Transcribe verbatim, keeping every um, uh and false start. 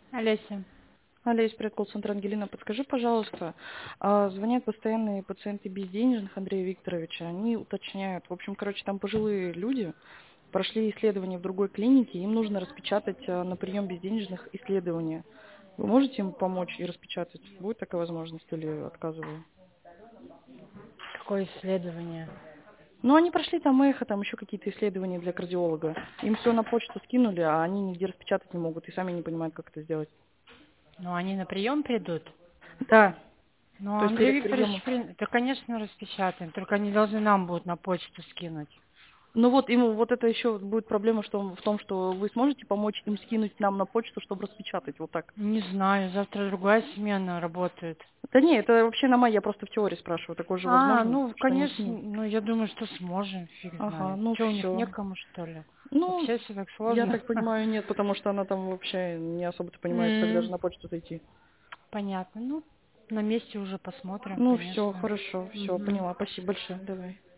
Олеся. Олесь, привет, колл-центр Ангелина. Подскажи, пожалуйста, а, звонят постоянные пациенты безденежных Андрея Викторовича. Они уточняют, в общем, короче, там пожилые люди прошли исследование в другой клинике, им нужно распечатать а, на прием безденежных исследования. Вы можете им помочь и распечатать? Будет такая возможность или отказываю? Какое исследование? Ну, они прошли там эхо, там еще какие-то исследования для кардиолога. Им все на почту скинули, а они нигде распечатать не могут и сами не понимают, как это сделать. Ну, они на прием придут? Да, Ну, то есть Андрей перед Викторович, приемом. при- да, конечно, распечатаем. Только они должны нам будут на почту скинуть. Ну вот, ему вот это еще будет проблема что, в том, что вы сможете помочь им скинуть нам на почту, чтобы распечатать, вот так. Не знаю, завтра другая смена работает. Да не, это вообще на май, я просто в теории спрашиваю, такое же А, возможно, ну, что они конечно, скинут. ну, я думаю, что сможем, фиг Ага, знает. ну Че, у них все. некому, что ли? Ну, Вообще все так я сложно. так понимаю, нет, потому что она там вообще не особо-то понимает, как даже М, на почту зайти. Понятно. Ну, на месте уже посмотрим, Ну все, конечно. хорошо, все, Мгм. поняла, спасибо большое, давай.